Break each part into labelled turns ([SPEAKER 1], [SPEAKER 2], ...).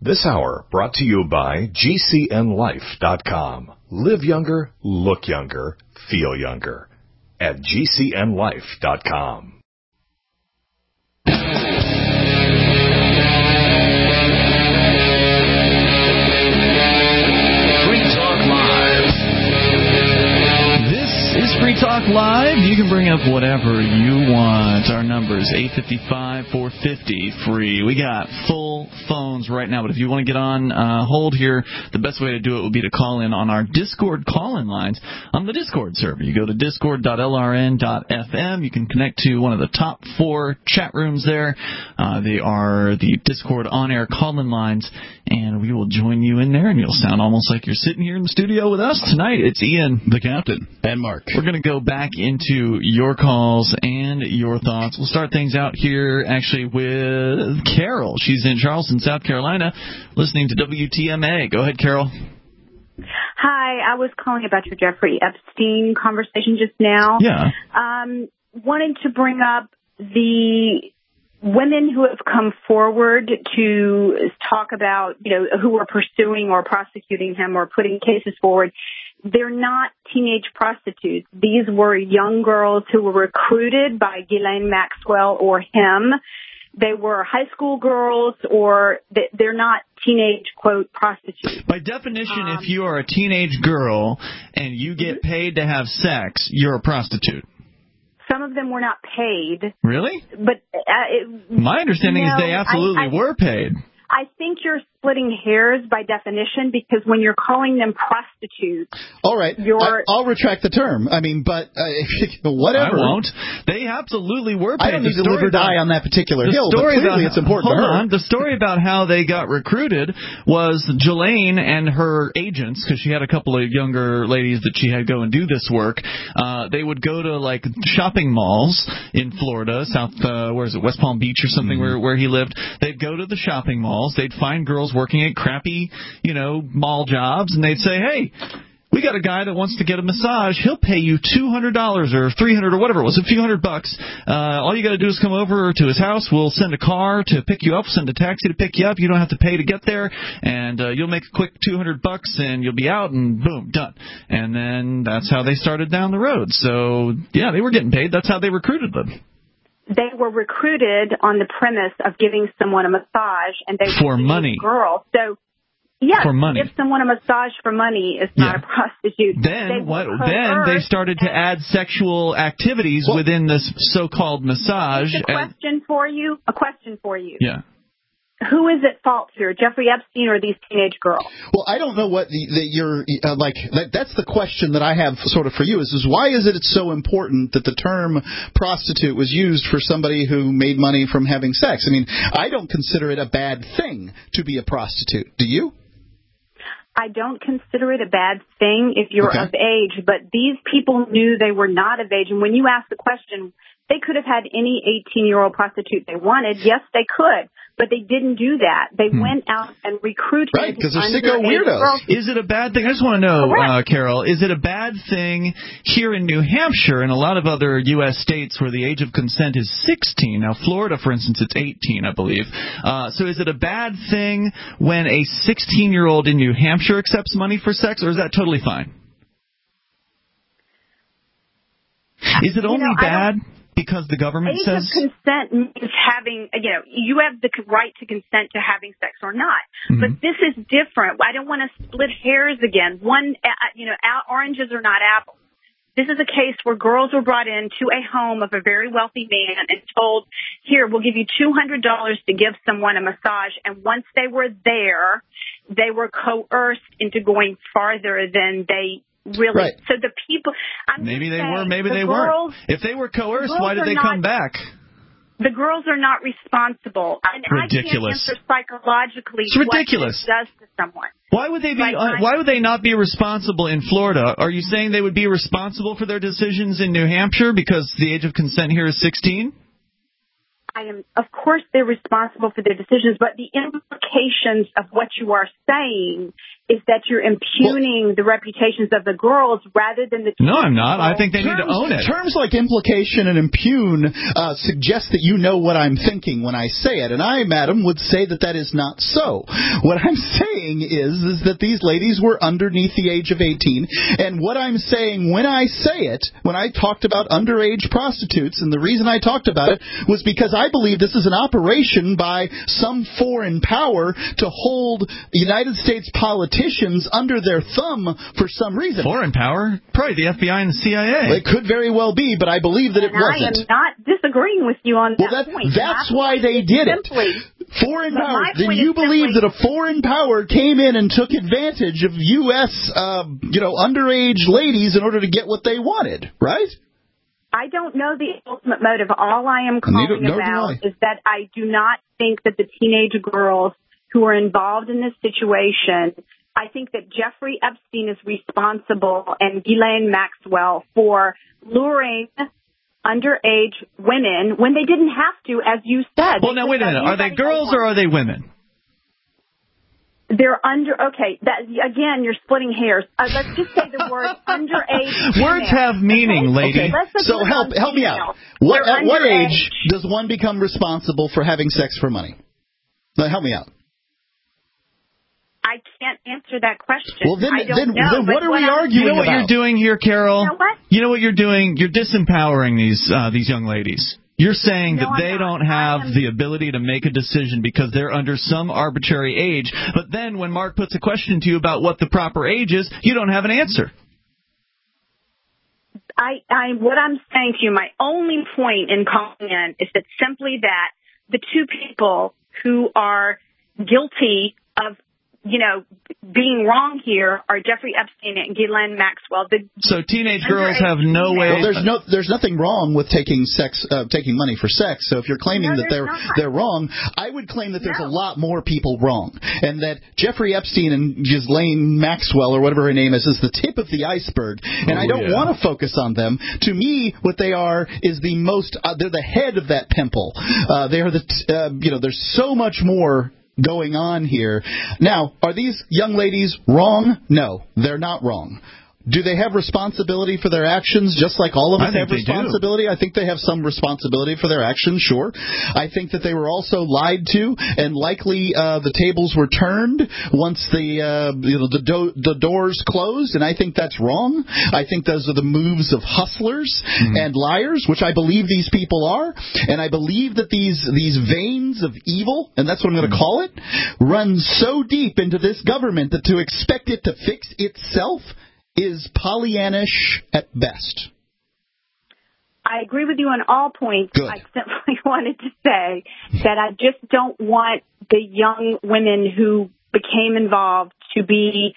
[SPEAKER 1] This hour brought to you by GCNLife.com. Live younger, look younger, feel younger at GCNLife.com.
[SPEAKER 2] Free Talk Live. You can bring up whatever you want. Our number is 855-450-FREE. We got full phones right now, but if you want to get on hold here, the best way to do it would be to call in on our Discord call-in lines on the Discord server. You go to discord.lrn.fm. You can connect to one of the top 4 chat rooms there. They are the Discord on-air call-in lines, and we will join you in there, and you'll sound almost like you're sitting here in the studio with us tonight. It's Ian, the captain, and Mark. We're going to go back into your calls and your thoughts. We'll start things out here, actually, with Carol. She's in Charleston, South Carolina, listening to WTMA. Go ahead, Carol.
[SPEAKER 3] Hi, I was calling about your Jeffrey Epstein conversation just now.
[SPEAKER 2] Yeah.
[SPEAKER 3] Wanted to bring up the women who have come forward to talk about, who are pursuing or prosecuting him or putting cases forward. They're not teenage prostitutes. These were young girls who were recruited by Ghislaine Maxwell or him. They were high school girls, or they're not teenage, quote, prostitutes.
[SPEAKER 2] By definition, if you are a teenage girl and you get paid to have sex, you're a prostitute.
[SPEAKER 3] Some of them were not paid.
[SPEAKER 2] Really?
[SPEAKER 3] But
[SPEAKER 2] my understanding is they absolutely were paid.
[SPEAKER 3] I think you're splitting hairs by definition, because when you're calling them prostitutes...
[SPEAKER 4] All right. I'll retract the term. I mean, but whatever.
[SPEAKER 2] I won't. They absolutely were paid.
[SPEAKER 4] I don't need to live or die on that particular hill, but clearly it's important to her.
[SPEAKER 2] The story about how they got recruited was Ghislaine and her agents, because she had a couple of younger ladies that she had go and do this work. They would go to, like, shopping malls in Florida, West Palm Beach or something, where he lived. They'd go to the shopping malls. They'd find girls working at crappy, mall jobs, and they'd say, hey, we got a guy that wants to get a massage. He'll pay you $200 or $300 or whatever it was, a few $100. All you got to do is come over to his house. We'll send a car to pick you up, send a taxi to pick you up. You don't have to pay to get there, and you'll make a quick $200, and you'll be out, and boom, done. And then that's how they started down the road. So, yeah, they were getting paid. That's how they recruited them.
[SPEAKER 3] They were recruited on the premise of giving someone a massage, and they
[SPEAKER 2] for money.
[SPEAKER 3] Girl, so yes,
[SPEAKER 2] for money.
[SPEAKER 3] Give someone a massage for money is not a prostitute.
[SPEAKER 2] Then they started to add sexual activities within this so-called massage.
[SPEAKER 3] A question for you.
[SPEAKER 2] Yeah.
[SPEAKER 3] Who is at fault here, Jeffrey Epstein or these teenage girls?
[SPEAKER 4] Well, I don't know what that's the question that I have sort of for you is why is it so important that the term prostitute was used for somebody who made money from having sex? I mean, I don't consider it a bad thing to be a prostitute. Do you?
[SPEAKER 3] I don't consider it a bad thing if you're of age, but these people knew they were not of age. And when you ask the question, they could have had any 18-year-old prostitute they wanted. Yes, they could, but they didn't do that. They went out and recruited.
[SPEAKER 4] Right, because they're sicko weirdos.
[SPEAKER 3] Girls.
[SPEAKER 2] Is it a bad thing? I just want to know, Carol, is it a bad thing here in New Hampshire and a lot of other U.S. states where the age of consent is 16? Now, Florida, for instance, it's 18, I believe. So is it a bad thing when a 16-year-old in New Hampshire accepts money for sex, or is that totally fine? Is it only bad because the government says...
[SPEAKER 3] Age of consent means having, you have the right to consent to having sex or not. Mm-hmm. But this is different. I don't want to split hairs again. Oranges are not apples. This is a case where girls were brought into a home of a very wealthy man and told, here, we'll give you $200 to give someone a massage. And once they were there, they were coerced into going farther than they really. Right. So the people...
[SPEAKER 2] Maybe they were, maybe they weren't. If they were coerced, why did they come back?
[SPEAKER 3] The girls are not responsible. And
[SPEAKER 2] ridiculous.
[SPEAKER 3] I can't answer psychologically
[SPEAKER 2] it's ridiculous.
[SPEAKER 3] What it does to someone.
[SPEAKER 2] Why would they be? Why would they not be responsible in Florida? Are you saying they would be responsible for their decisions in New Hampshire because the age of consent here is 16?
[SPEAKER 3] Of course, they're responsible for their decisions, but the implications of what you are saying is that you're impugning the reputations of the girls rather than the
[SPEAKER 2] No, I'm not. I think they need to own it.
[SPEAKER 4] Terms like implication and impugn suggest that you know what I'm thinking when I say it, and I, madam, would say that that is not so. What I'm saying is that these ladies were underneath the age of 18, and what I'm saying when I say it, when I talked about underage prostitutes, and the reason I talked about it was because I believe this is an operation by some foreign power to hold United States politicians under their thumb for some reason.
[SPEAKER 2] Foreign power? Probably the FBI and the CIA.
[SPEAKER 4] Well, it could very well be, but I believe that it wasn't.
[SPEAKER 3] I am not disagreeing with you on that point.
[SPEAKER 4] That's why they did it. Foreign power. Then you believe that a foreign power came in and took advantage of U.S. Underage ladies in order to get what they wanted, right?
[SPEAKER 3] I don't know the ultimate motive. All I am calling about is that I do not think that the teenage girls who are involved in this situation, I think that Jeffrey Epstein is responsible and Ghislaine Maxwell for luring underage women when they didn't have to, as you said.
[SPEAKER 2] Well, now, wait a minute. Are they girls or are they women?
[SPEAKER 3] They're okay, again, you're splitting hairs. Let's just say the word underage.
[SPEAKER 2] Words have meaning, lady.
[SPEAKER 4] Okay. So help me out. At what age does one become responsible for having sex for money? Help me out.
[SPEAKER 3] I can't answer that question.
[SPEAKER 4] Well, then what are we arguing about?
[SPEAKER 2] You know what you're doing here, Carol?
[SPEAKER 3] You know what?
[SPEAKER 2] You know what you're doing? You're disempowering these young ladies. You're saying that they don't have the ability to make a decision because they're under some arbitrary age, but then when Mark puts a question to you about what the proper age is, you don't have an answer.
[SPEAKER 3] What I'm saying to you, my only point in calling in is that simply that the two people who are guilty of being wrong here are Jeffrey Epstein and Ghislaine Maxwell.
[SPEAKER 2] So teenage girls have no way.
[SPEAKER 4] Well, there's nothing wrong with taking money for sex. So if you're claiming that they're wrong, I would claim that there's a lot more people wrong, and that Jeffrey Epstein and Ghislaine Maxwell, or whatever her name is the tip of the iceberg. And I don't want to focus on them. To me, what they are is the most. They're the head of that pimple. They are there's so much more going on here. Now, are these young ladies wrong? No, they're not wrong. Do they have responsibility for their actions just like all of us have responsibility? I think they have some responsibility for their actions, sure. I think that they were also lied to, and likely the tables were turned once the doors closed, and I think that's wrong. I think those are the moves of hustlers and liars, which I believe these people are, and I believe that these veins of evil, and that's what I'm going to call it, run so deep into this government that to expect it to fix itself is Pollyannish at best.
[SPEAKER 3] I agree with you on all points.
[SPEAKER 4] Good.
[SPEAKER 3] I simply wanted to say that I just don't want the young women who became involved to be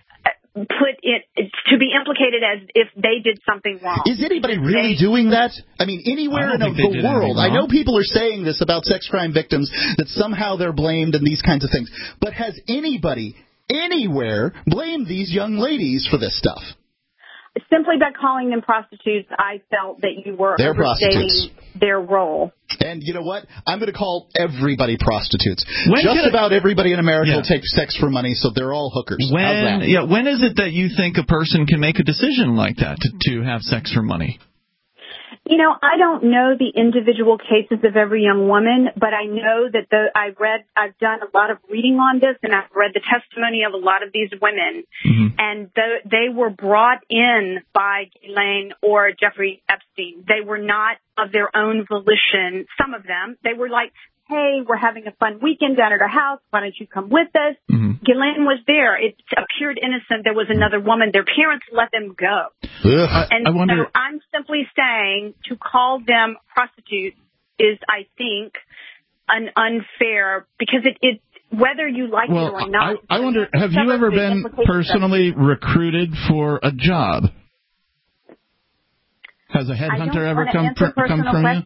[SPEAKER 3] implicated as if they did something wrong.
[SPEAKER 4] Is anybody really doing that? I mean, anywhere in the world. I know people are saying this about sex crime victims, that somehow they're blamed and these kinds of things. But has anybody anywhere blame these young ladies for this stuff?
[SPEAKER 3] Simply by calling them prostitutes, I felt that you were overstating their role.
[SPEAKER 4] And you know what? I'm going to call everybody prostitutes. Just about everybody in America will take sex for money, so they're all hookers. How's that?
[SPEAKER 2] When is it that you think a person can make a decision like that to have sex for money?
[SPEAKER 3] I don't know the individual cases of every young woman, but I know that I've done a lot of reading on this, and I've read the testimony of a lot of these women, and they were brought in by Ghislaine or Jeffrey Epstein. They were not of their own volition. Some of them, they were like, hey, we're having a fun weekend down at our house. Why don't you come with us? Ghislaine was there. It appeared innocent. There was another woman. Their parents let them go. And so I'm simply saying to call them prostitutes is, I think, an unfair, because it whether you like it or not.
[SPEAKER 5] I wonder, have you ever been personally recruited for a job? Has a headhunter ever come from you?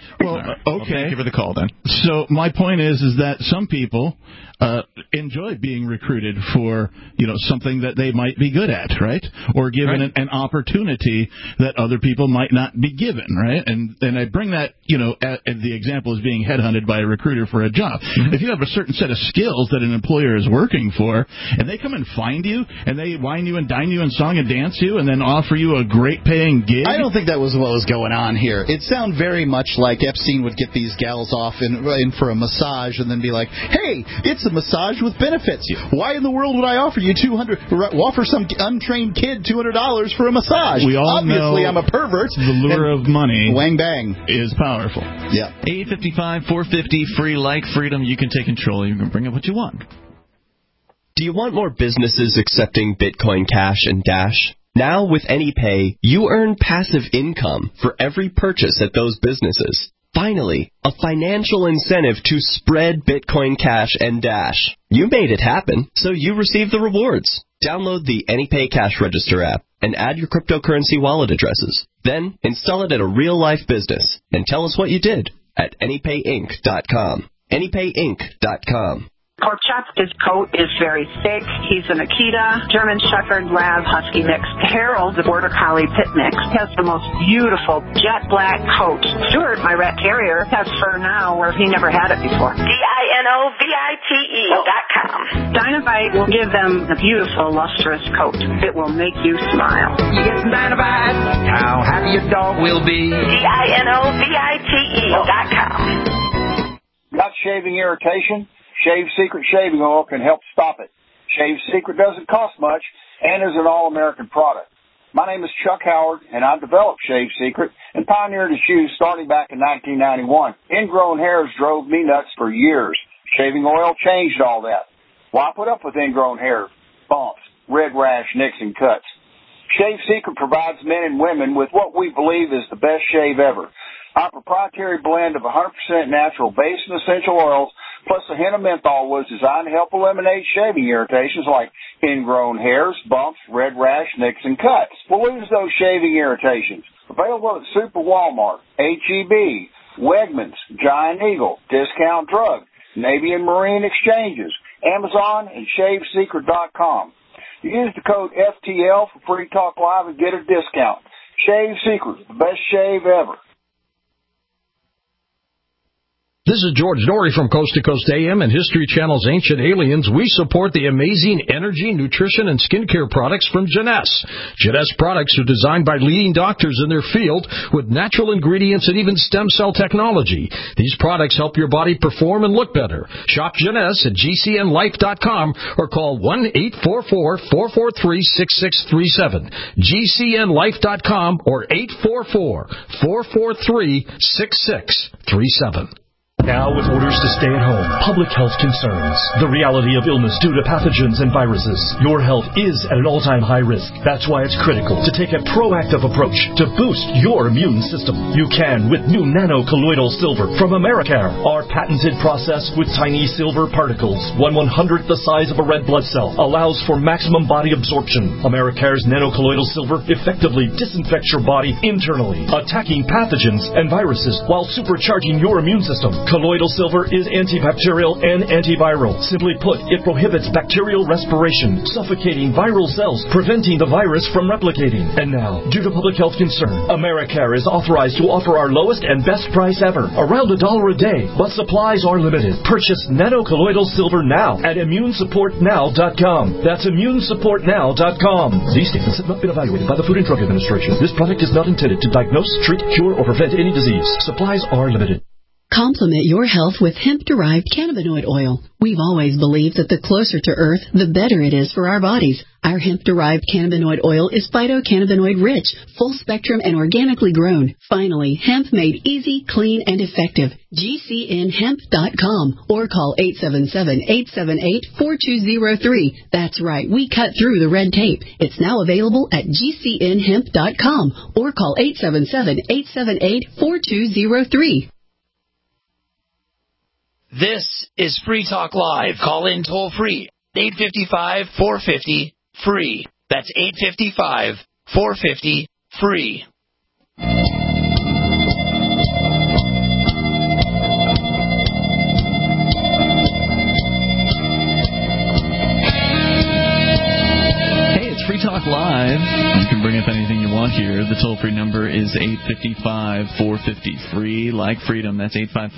[SPEAKER 5] Well, okay.
[SPEAKER 2] Thank you for the call, then.
[SPEAKER 5] So my point is that some people enjoy being recruited for, something that they might be good at, right? Or given an opportunity that other people might not be given, right? And I bring that, the example is being headhunted by a recruiter for a job. Mm-hmm. If you have a certain set of skills that an employer is working for, and they come and find you, and they wine you and dine you and song and dance you, and then offer you a great paying gig.
[SPEAKER 4] I don't think that was what was going on here. It sounded very much like Epstein would get these gals off in for a massage and then be like, hey, it's a massage with benefits. Why in the world would I offer you offer some untrained kid $200 for a massage?
[SPEAKER 5] We all
[SPEAKER 4] Obviously,
[SPEAKER 5] know
[SPEAKER 4] I'm a pervert.
[SPEAKER 5] The lure of money,
[SPEAKER 4] wang bang,
[SPEAKER 5] is powerful.
[SPEAKER 4] Yeah.
[SPEAKER 2] 855-450 free, like freedom. You can take control. You can bring up what you want.
[SPEAKER 6] Do you want more businesses accepting Bitcoin Cash and Dash? Now with AnyPay, you earn passive income for every purchase at those businesses. Finally, a financial incentive to spread Bitcoin Cash and Dash. You made it happen, so you receive the rewards. Download the AnyPay Cash Register app and add your cryptocurrency wallet addresses. Then install it at a real-life business and tell us what you did at AnyPayInc.com. AnyPayInc.com.
[SPEAKER 7] Pork Chop, his coat is very thick. He's an Akita, German Shepherd, Lab, Husky mix. Harold, the Border Collie Pit mix, has the most beautiful jet black coat. Stuart, my rat terrier, has fur now where he never had it before. DINOVITE.com. Dinovite will give them a beautiful, lustrous coat. It will make you smile.
[SPEAKER 8] You get some Dinovite, how happy your dog will be.
[SPEAKER 7] DINOVITE.com.
[SPEAKER 9] Got shaving irritation? Shave Secret shaving oil can help stop it. Shave Secret doesn't cost much and is an all-American product. My name is Chuck Howard, and I developed Shave Secret and pioneered its use starting back in 1991. Ingrown hairs drove me nuts for years. Shaving oil changed all that. Why put up with ingrown hair, bumps, red rash, nicks, and cuts? Shave Secret provides men and women with what we believe is the best shave ever. Our proprietary blend of 100% natural base and essential oils plus a hint of menthol was designed to help eliminate shaving irritations like ingrown hairs, bumps, red rash, nicks, and cuts. We'll lose those shaving irritations. Available at Super Walmart, H-E-B, Wegmans, Giant Eagle, Discount Drug, Navy and Marine Exchanges, Amazon, and ShaveSecret.com. Use the code FTL for Free Talk Live and get a discount. Shave Secret, the best shave ever.
[SPEAKER 10] This is George Dory from Coast to Coast AM and History Channel's Ancient Aliens. We support the amazing energy, nutrition, and skincare products from Jeunesse. Jeunesse products are designed by leading doctors in their field with natural ingredients and even stem cell technology. These products help your body perform and look better. Shop Jeunesse at GCNlife.com or call 1-844-443-6637. GCNlife.com or 844-443-6637.
[SPEAKER 11] Now with orders to stay at home, public health concerns, the reality of illness due to pathogens and viruses, your health is at an all-time high risk. That's why it's critical to take a proactive approach to boost your immune system. You can with new nano-colloidal silver from Americare. Our patented process with tiny silver particles, 1/100th the size of a red blood cell, allows for maximum body absorption. Americare's nano-colloidal silver effectively disinfects your body internally, attacking pathogens and viruses while supercharging your immune system. Colloidal silver is antibacterial and antiviral. Simply put, it prohibits bacterial respiration, suffocating viral cells, preventing the virus from replicating. And now, due to public health concern, Americare is authorized to offer our lowest and best price ever, around $1 a day, but supplies are limited. Purchase nano-colloidal silver now at ImmuneSupportNow.com. That's ImmuneSupportNow.com. These statements have not been evaluated by the Food and Drug Administration. This product is not intended to diagnose, treat, cure, or prevent any disease. Supplies are limited.
[SPEAKER 12] Complement your health with hemp-derived cannabinoid oil. We've always believed that the closer to Earth, the better it is for our bodies. Our hemp-derived cannabinoid oil is phytocannabinoid-rich, full-spectrum, and organically grown. Finally, hemp made easy, clean, and effective. GCNhemp.com or call 877-878-4203. That's right, we cut through the red tape. It's now available at GCNhemp.com or call 877-878-4203.
[SPEAKER 13] This is Free Talk Live. Call in toll free. 855-450-FREE. That's 855-450-FREE.
[SPEAKER 2] Talk Live. You can bring up anything you want here. The toll-free number is 855-450-FREE. Like freedom, that's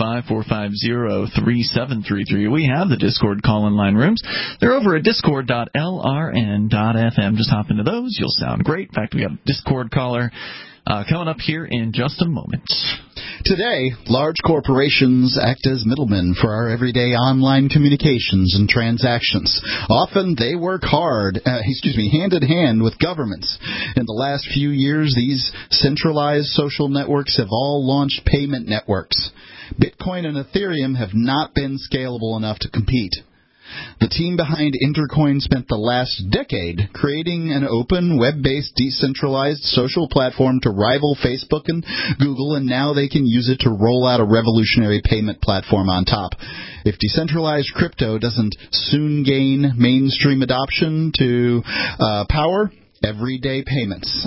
[SPEAKER 2] 855-450-3733. We have the Discord call-in line rooms. They're over at discord.lrn.fm. Just hop into those. You'll sound great. In fact, we got a Discord caller coming up here in just a moment.
[SPEAKER 4] Today, large corporations act as middlemen for our everyday online communications and transactions. Often, they work hand in hand with governments. In the last few years, these centralized social networks have all launched payment networks. Bitcoin and Ethereum have not been scalable enough to compete. The team behind Intercoin spent the last decade creating an open, web-based, decentralized social platform to rival Facebook and Google, and now they can use it to roll out a revolutionary payment platform on top. If decentralized crypto doesn't soon gain mainstream adoption to power everyday payments,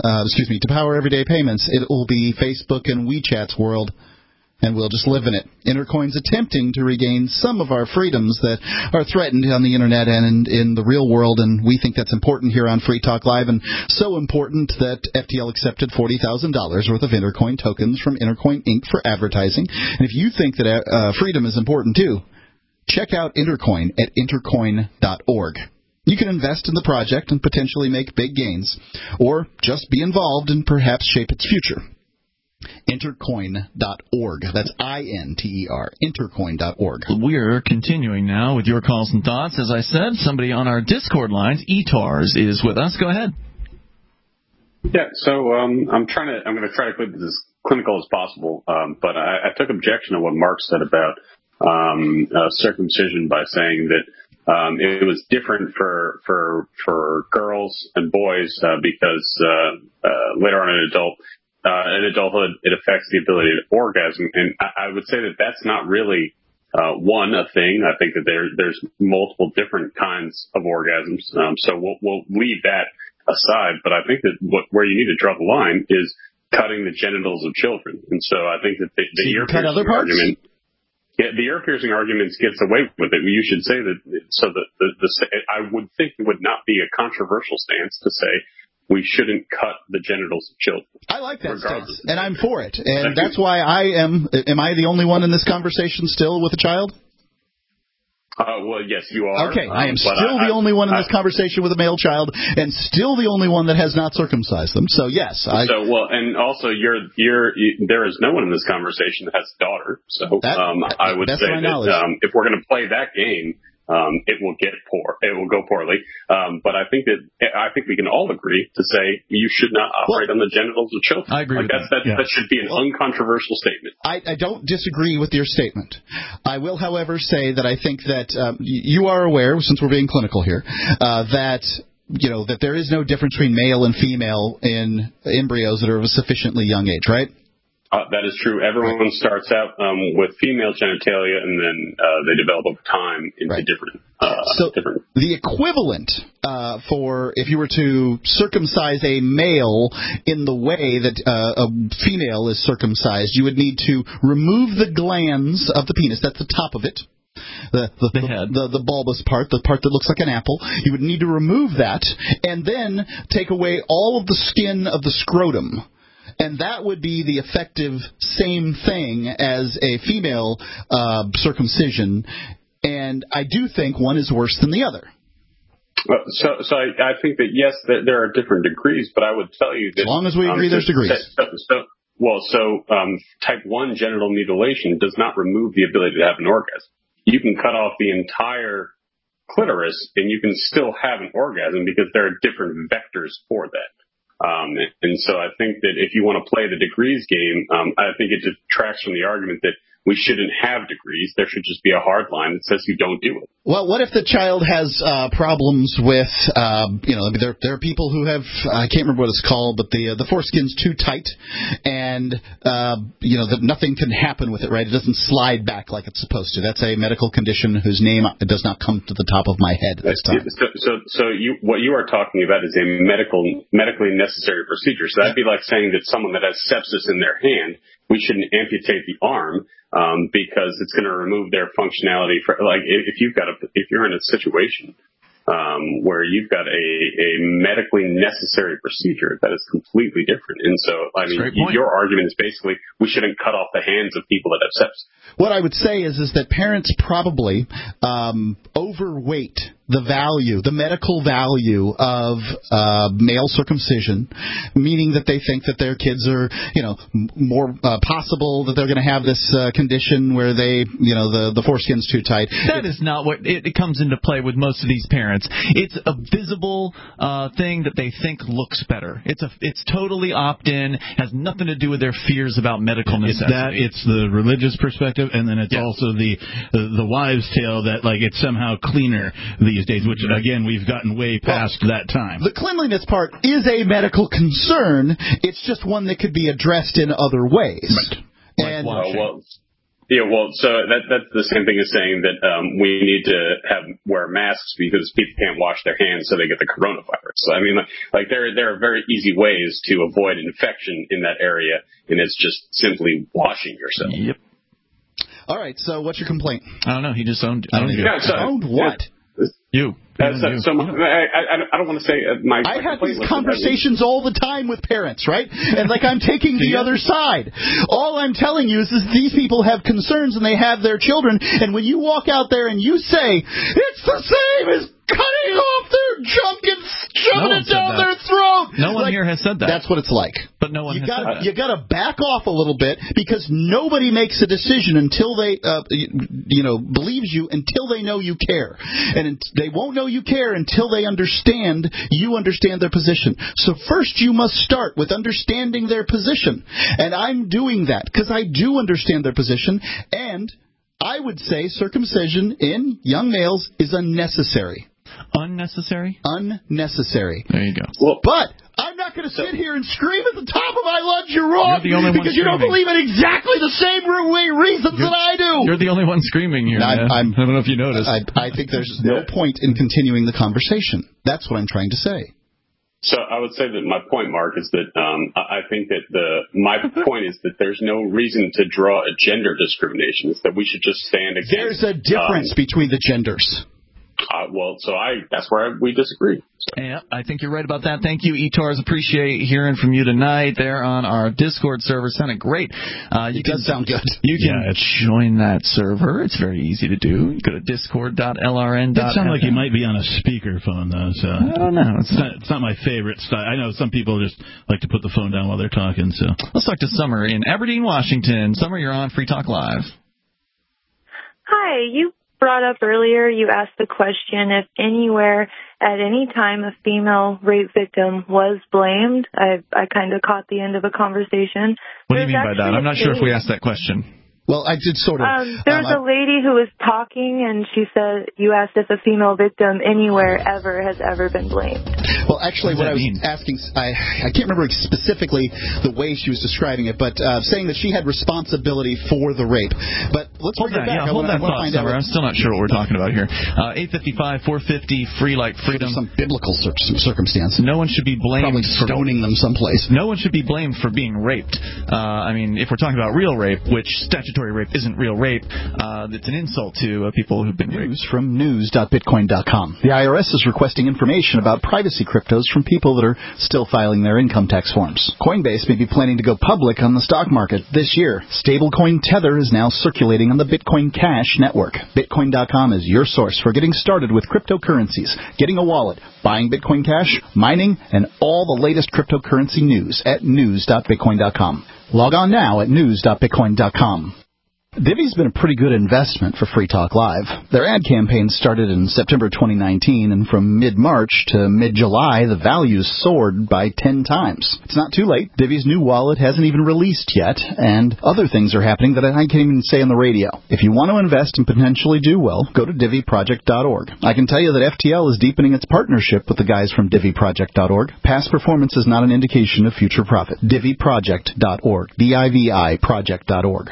[SPEAKER 4] it will be Facebook and WeChat's world. And we'll just live in it. Intercoin's attempting to regain some of our freedoms that are threatened on the Internet and in the real world, and we think that's important here on Free Talk Live, and so important that FTL accepted $40,000 worth of Intercoin tokens from Intercoin Inc. for advertising. And if you think that freedom is important too, check out Intercoin at intercoin.org. You can invest in the project and potentially make big gains, or just be involved and perhaps shape its future. Intercoin.org. That's I-N-T-E-R. Intercoin.org.
[SPEAKER 2] We're continuing now with your calls and thoughts. As I said, somebody on our Discord lines, eTars, is with us. Go ahead.
[SPEAKER 14] Yeah, so I'm going to try to keep this as clinical as possible, but I took objection to what Mark said about circumcision by saying that it was different for girls and boys because later on in adulthood, it affects the ability to orgasm. And I would say that that's not really a thing. I think that there's multiple different kinds of orgasms. So we'll leave that aside. But I think that where you need to draw the line is cutting the genitals of children. And so I think that the ear piercing argument. Yeah, the ear piercing arguments gets away with it. You should say that. So I would think it would not be a controversial stance to say we shouldn't cut the genitals of children.
[SPEAKER 4] I like that stance, and I'm for it. And that's why am I the only one in this conversation still with a child?
[SPEAKER 14] Well, yes, you are.
[SPEAKER 4] Okay, I am still the only one in this conversation with a male child, and still the only one that has not circumcised them. So, yes.
[SPEAKER 14] And also, there is no one in this conversation that has a daughter. So, I would say that if we're going to play that game, it will go poorly. But I think we can all agree to say you should not operate on the genitals of children.
[SPEAKER 2] I agree.
[SPEAKER 14] That should be an uncontroversial statement.
[SPEAKER 4] I don't disagree with your statement. I will, however, say that I think that you are aware, since we're being clinical here, that there is no difference between male and female in embryos that are of a sufficiently young age, right?
[SPEAKER 14] That is true. Everyone starts out with female genitalia, and then they develop over time into different.
[SPEAKER 4] The equivalent for if you were to circumcise a male in the way that a female is circumcised, you would need to remove the glands of the penis. That's the top of it. The bulbous part, the part that looks like an apple. You would need to remove that and then take away all of the skin of the scrotum. And that would be the effective same thing as a female circumcision. And I do think one is worse than the other.
[SPEAKER 14] So I think that, yes, there are different degrees, but I would tell you that...
[SPEAKER 4] As long as we agree there's degrees.
[SPEAKER 14] Type 1 genital mutilation does not remove the ability to have an orgasm. You can cut off the entire clitoris, and you can still have an orgasm because there are different vectors for that. And so I think that if you want to play the degrees game, I think it detracts from the argument that we shouldn't have degrees. There should just be a hard line that says you don't do it.
[SPEAKER 4] Well, what if the child has problems with, there are people who have, I can't remember what it's called, but the foreskin's too tight, and that nothing can happen with it, right? It doesn't slide back like it's supposed to. That's a medical condition whose name does not come to the top of my head this time.
[SPEAKER 14] What you are talking about is a medically necessary procedure. So that'd be like saying that someone that has sepsis in their hand, we shouldn't amputate the arm. Because it's going to remove their functionality. If you're in a situation where you've got a medically necessary procedure that is completely different. And so, I mean, your argument is basically we shouldn't cut off the hands of people that have sepsis.
[SPEAKER 4] What I would say is that parents probably overweight the medical value of male circumcision, meaning that they think that their kids are, more possible that they're going to have this condition where they, the foreskin's too tight.
[SPEAKER 2] That is not what it comes into play with most of these parents. It's a visible thing that they think looks better. It's totally opt-in, has nothing to do with their fears about medical necessity.
[SPEAKER 5] It's the religious perspective, and then it's also the wives' tale that it's somehow cleaner these days, which again we've gotten way past that time.
[SPEAKER 4] The cleanliness part is a medical concern. It's just one that could be addressed in other ways.
[SPEAKER 5] Right.
[SPEAKER 14] So that's the same thing as saying that we need to wear masks because people can't wash their hands, so they get the coronavirus. So I mean, there are very easy ways to avoid infection in that area, and it's just simply washing yourself.
[SPEAKER 2] Yep.
[SPEAKER 4] All right. So what's your complaint?
[SPEAKER 2] I don't know. He just owned.
[SPEAKER 4] Owned what?
[SPEAKER 2] You.
[SPEAKER 14] I don't want to say my.
[SPEAKER 4] I have these conversations all the time with parents, right? And I'm taking the other side. All I'm telling you is these people have concerns and they have their children. And when you walk out there and you say it's the same as cutting off their junk and shoving it down their throat,
[SPEAKER 2] no one here has said that.
[SPEAKER 4] That's what it's like.
[SPEAKER 2] But no one has said that.
[SPEAKER 4] You got to back off a little bit because nobody makes a decision until they, believes you until they know you care, and they won't know you care until they understand you understand their position. So first you must start with understanding their position, and I'm doing that because I do understand their position, and I would say circumcision in young males is unnecessary.
[SPEAKER 2] Unnecessary?
[SPEAKER 4] Unnecessary.
[SPEAKER 2] There you go.
[SPEAKER 4] Well, but I'm not going to sit here and scream at the top of my lungs, you're wrong,
[SPEAKER 2] you're the only
[SPEAKER 4] because you don't believe in exactly the same reasons that I do.
[SPEAKER 2] You're the only one screaming here. I don't know if you noticed.
[SPEAKER 4] I think there's no point in continuing the conversation. That's what I'm trying to say.
[SPEAKER 14] So I would say that my point, Mark, is that I think that my point is that there's no reason to draw a gender discrimination. It's that we should just stand against.
[SPEAKER 4] There's a difference between the genders.
[SPEAKER 14] That's where we disagree. So.
[SPEAKER 2] Yeah, I think you're right about that. Thank you, eTars. Appreciate hearing from you tonight. There on our Discord server. Sounded great.
[SPEAKER 4] It does sound good.
[SPEAKER 2] You can join that server. It's very easy to do. You go to discord.lrn.fm.
[SPEAKER 5] It sounds like you might be on a speakerphone, though. So
[SPEAKER 2] I don't know.
[SPEAKER 5] It's not my favorite style. I know some people just like to put the phone down while they're talking. So
[SPEAKER 2] let's talk to Summer in Aberdeen, Washington. Summer, you're on Free Talk Live.
[SPEAKER 15] Hi, you brought up earlier, you asked the question if anywhere at any time a female rape victim was blamed. I kind of caught the end of a conversation.
[SPEAKER 2] What do you mean by that? I'm not sure if we asked that question.
[SPEAKER 4] Well, I did sort of.
[SPEAKER 15] There was a lady who was talking, and she said, you asked if a female victim anywhere ever has ever been blamed.
[SPEAKER 4] Well, actually, what I was asking, I can't remember specifically the way she was describing it, but saying that she had responsibility for the rape. But let's hold that.
[SPEAKER 2] Yeah, hold that thought, Summer. I'm still not sure what we're talking about here. 855-450, free like freedom.
[SPEAKER 4] Some biblical circumstance.
[SPEAKER 2] No one should be blamed.
[SPEAKER 4] Probably stoning them someplace.
[SPEAKER 2] No one should be blamed for being raped. I mean, if we're talking about real rape, which statutory rape isn't real rape, it's an insult to people who've been raped.
[SPEAKER 4] News from news.bitcoin.com. The IRS is requesting information about privacy cryptos from people that are still filing their income tax forms. Coinbase may be planning to go public on the stock market this year. Stablecoin Tether is now circulating on the Bitcoin Cash network. Bitcoin.com is your source for getting started with cryptocurrencies, getting a wallet, buying Bitcoin Cash, mining, and all the latest cryptocurrency news at news.bitcoin.com. Log on now at news.bitcoin.com. Divvy's been a pretty good investment for Free Talk Live. Their ad campaign started in September 2019, and from mid-March to mid-July, the values soared by 10 times. It's not too late. Divvy's new wallet hasn't even released yet, and other things are happening that I can't even say on the radio. If you want to invest and potentially do well, go to DivvyProject.org. I can tell you that FTL is deepening its partnership with the guys from DivvyProject.org. Past performance is not an indication of future profit. DivvyProject.org. DIVI Project.org.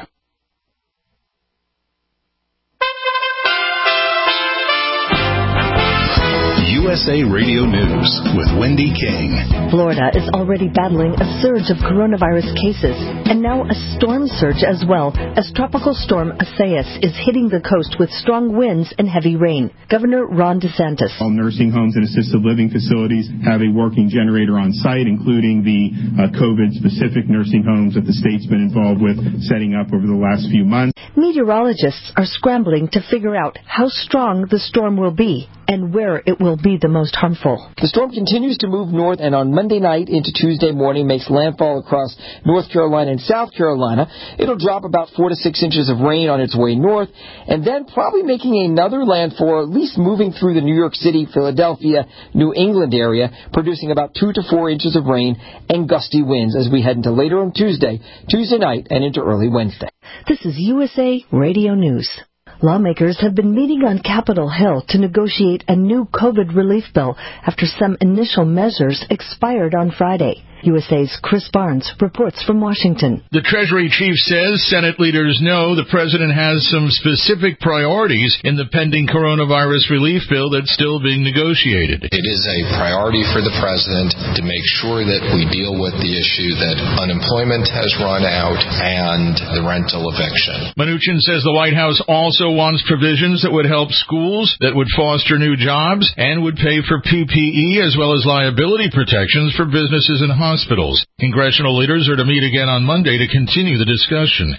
[SPEAKER 1] USA Radio News with Wendy King.
[SPEAKER 16] Florida is already battling a surge of coronavirus cases, and now a storm surge as well, as Tropical Storm Isaias is hitting the coast with strong winds and heavy rain. Governor Ron DeSantis.
[SPEAKER 17] All nursing homes and assisted living facilities have a working generator on site, including the COVID-specific nursing homes that the state's been involved with setting up over the last few months.
[SPEAKER 16] Meteorologists are scrambling to figure out how strong the storm will be and where it will be the most harmful.
[SPEAKER 18] The storm continues to move north, and on Monday night into Tuesday morning makes landfall across North Carolina and South Carolina. It'll drop about 4 to 6 inches of rain on its way north, and then probably making another landfall, at least moving through the New York City, Philadelphia, New England area, producing about 2 to 4 inches of rain and gusty winds as we head into later on Tuesday night, and into early Wednesday.
[SPEAKER 16] This is USA Radio News. Lawmakers have been meeting on Capitol Hill to negotiate a new COVID relief bill after some initial measures expired on Friday. USA's Chris Barnes reports from Washington.
[SPEAKER 19] The Treasury chief says Senate leaders know the president has some specific priorities in the pending coronavirus relief bill that's still being negotiated.
[SPEAKER 20] It is a priority for the president to make sure that we deal with the issue that unemployment has run out and the rental eviction.
[SPEAKER 19] Mnuchin says the White House also wants provisions that would help schools, that would foster new jobs, and would pay for PPE as well as liability protections for businesses and hospitals. Congressional leaders are to meet again on Monday to continue the discussion.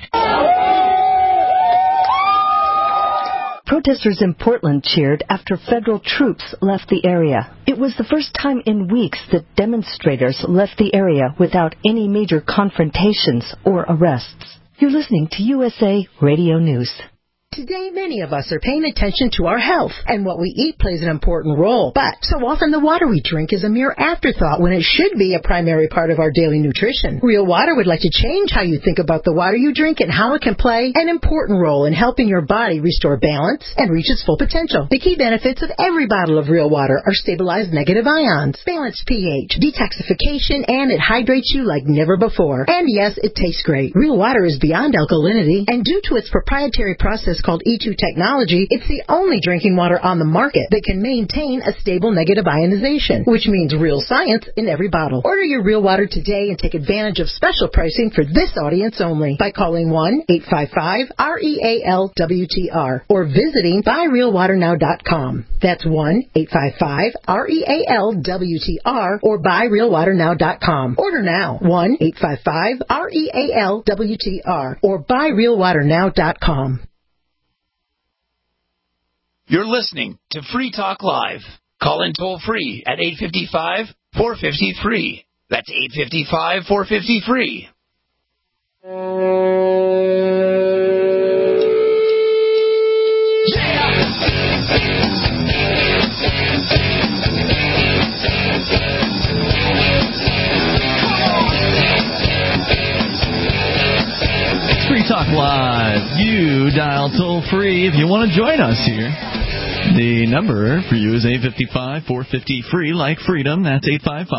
[SPEAKER 16] Protesters in Portland cheered after federal troops left the area. It was the first time in weeks that demonstrators left the area without any major confrontations or arrests. You're listening to USA Radio News.
[SPEAKER 21] Today, many of us are paying attention to our health, and what we eat plays an important role. But so often the water we drink is a mere afterthought when it should be a primary part of our daily nutrition. Real Water would like to change how you think about the water you drink and how it can play an important role in helping your body restore balance and reach its full potential. The key benefits of every bottle of Real Water are stabilized negative ions, balanced pH, detoxification, and it hydrates you like never before. And yes, it tastes great. Real Water is beyond alkalinity, and due to its proprietary process called E2 technology, it's the only drinking water on the market that can maintain a stable negative ionization, which means real science in every bottle. Order your Real Water today and take advantage of special pricing for this audience only by calling 1-855-REAL-WTR or visiting buyrealwaternow.com. That's 1-855-REAL-WTR or buyrealwaternow.com. Order now. 1-855-REAL-WTR or buyrealwaternow.com.
[SPEAKER 13] You're listening to Free Talk Live. Call in toll free at 855-450-FREE. That's 855-450-FREE.
[SPEAKER 2] Free Talk Live. You dial toll free if you want to join us here. The number for you is 855-450-FREE, like freedom. That's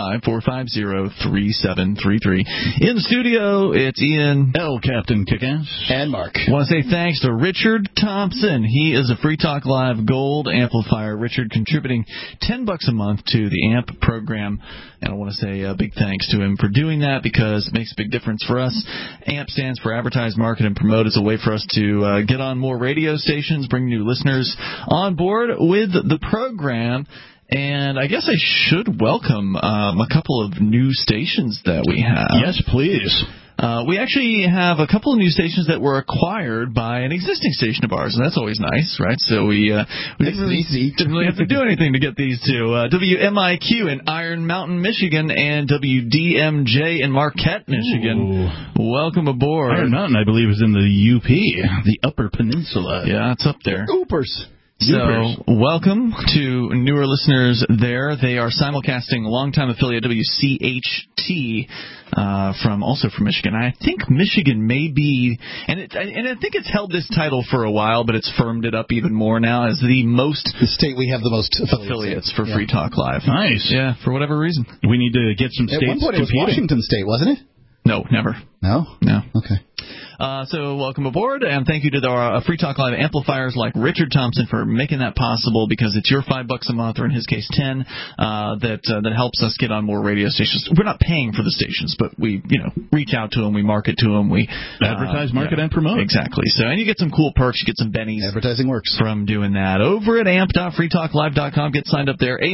[SPEAKER 2] 855-450-3733. In the studio, it's Ian.
[SPEAKER 5] L. Captain Kickass.
[SPEAKER 4] And Mark.
[SPEAKER 2] I want to say thanks to Richard Thompson. He is a Free Talk Live Gold Amplifier. Richard contributing $10 a month to the AMP program. And I want to say a big thanks to him for doing that because it makes a big difference for us. AMP stands for Advertise, Market, and Promote. It's a way for us to get on more radio stations, bring new listeners on board with the program. And I guess I should welcome a couple of new stations that we have.
[SPEAKER 5] Yes, please.
[SPEAKER 2] We actually have a couple of new stations that were acquired by an existing station of ours, and that's always nice, right? So we didn't really have to do anything to get these two. WMIQ in Iron Mountain, Michigan, and WDMJ in Marquette, Michigan. Ooh. Welcome aboard.
[SPEAKER 5] Iron Mountain, I believe, is in the UP, the Upper Peninsula.
[SPEAKER 2] Yeah, it's up there.
[SPEAKER 4] Oopers.
[SPEAKER 2] So, welcome to newer listeners there. They are simulcasting longtime affiliate WCHT from Michigan. I think Michigan may be, and I think it's held this title for a while, but it's firmed it up even more now as the
[SPEAKER 4] state we have the most
[SPEAKER 2] affiliates for Free Talk Live.
[SPEAKER 5] Nice.
[SPEAKER 2] Yeah, for whatever reason.
[SPEAKER 5] We need to get some states
[SPEAKER 4] At one point it was Washington State, wasn't it?
[SPEAKER 2] No, never.
[SPEAKER 4] No?
[SPEAKER 2] No.
[SPEAKER 4] Okay.
[SPEAKER 2] So welcome aboard, and thank you to our Free Talk Live amplifiers like Richard Thompson for making that possible, because it's your $5 a month, or in his case 10, that helps us get on more radio stations. We're not paying for the stations, but we reach out to them, we market to them, we
[SPEAKER 5] advertise, market, and promote.
[SPEAKER 2] Exactly. So, and you get some cool perks, you get some bennies.
[SPEAKER 4] Advertising works
[SPEAKER 2] from doing that. Over at amp.freetalklive.com, get signed up there.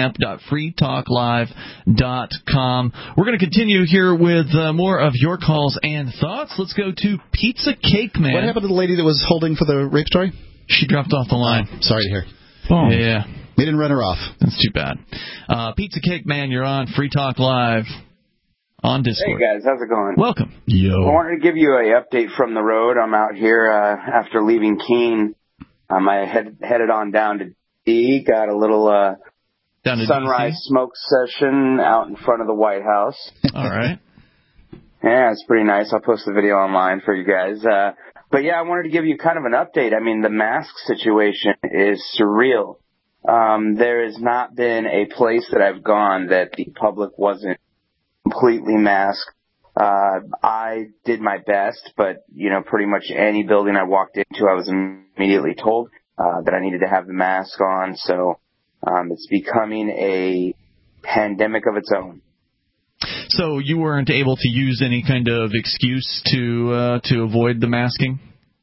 [SPEAKER 2] ampamp.freetalklive.com. We're going to continue here with more of your calls and thoughts. Let's go to Pizza Cake Man.
[SPEAKER 4] What happened to the lady that was holding for the rape story?
[SPEAKER 2] She dropped off the line.
[SPEAKER 4] Sorry to hear.
[SPEAKER 2] Oh. Yeah.
[SPEAKER 4] We didn't run her off.
[SPEAKER 2] That's too bad. Pizza Cake Man, you're on Free Talk Live on Discord.
[SPEAKER 3] Hey, guys. How's it going?
[SPEAKER 2] Welcome.
[SPEAKER 3] Yo. I wanted to give you an update from the road. I'm out here after leaving Keene. I headed on down to D. Got a little sunrise smoke session out in front of the White House.
[SPEAKER 2] All right.
[SPEAKER 3] Yeah, it's pretty nice. I'll post the video online for you guys. But yeah, I wanted to give you kind of an update. I mean, the mask situation is surreal. There has not been a place that I've gone that the public wasn't completely masked. I did my best, but, pretty much any building I walked into, I was immediately told that I needed to have the mask on. So it's becoming a pandemic of its own.
[SPEAKER 2] So you weren't able to use any kind of excuse to avoid the masking?